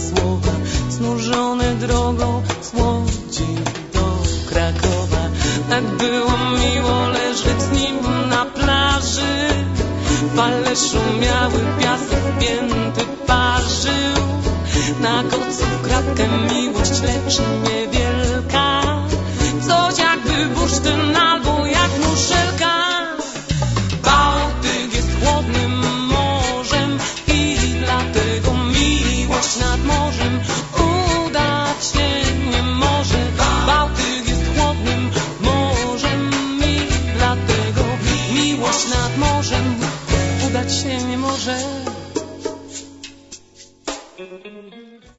słowa znużone drogą z Łodzi do Krakowa. Tak było miło leżeć z nim na plaży, fale szumiały, piasek pięty parzył. Na kocu kratkę miłość, lecz niewielka, coś jakby bursztyn albo jak muszelka. Bałtyk jest chłodnym morzem i dlatego miłość nad morzem udać się nie może. Bałtyk jest chłodnym morzem i dlatego miłość nad morzem udać się nie może.